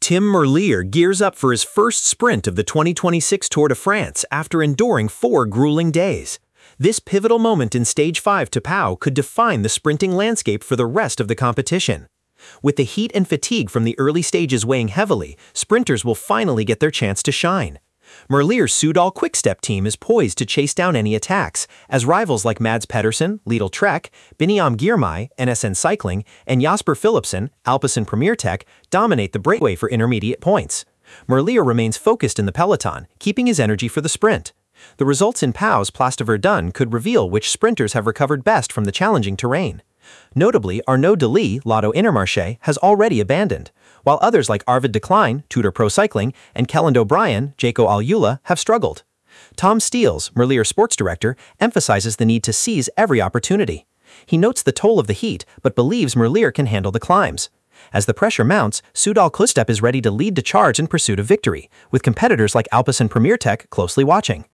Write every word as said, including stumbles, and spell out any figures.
Tim Merlier gears up for his first sprint of the twenty twenty-six Tour de France after enduring four grueling days. This pivotal moment in Stage five to Pau could define the sprinting landscape for the rest of the competition. With the heat and fatigue from the early stages weighing heavily, sprinters will finally get their chance to shine. Merlier's Soudal Quickstep team is poised to chase down any attacks, as rivals like Mads Pedersen, Lidl Trek, Biniam Girmay, N S N Cycling, and Jasper Philipsen, Alpecin Premier Tech, dominate the breakaway for intermediate points. Merlier remains focused in the peloton, keeping his energy for the sprint. The results in Pau's Place de Verdun could reveal which sprinters have recovered best from the challenging terrain. Notably, Arnaud Delis, Lotto Intermarché, has already abandoned, while others like Arvid de Klein, Tudor Pro Cycling, and Kelland O'Brien, Jaco Alula, have struggled. Tom Steels, Merlier sports director, emphasizes the need to seize every opportunity. He notes the toll of the heat, but believes Merlier can handle the climbs. As the pressure mounts, Soudal Quickstep is ready to lead the charge in pursuit of victory, with competitors like Alpecin Premier Tech closely watching.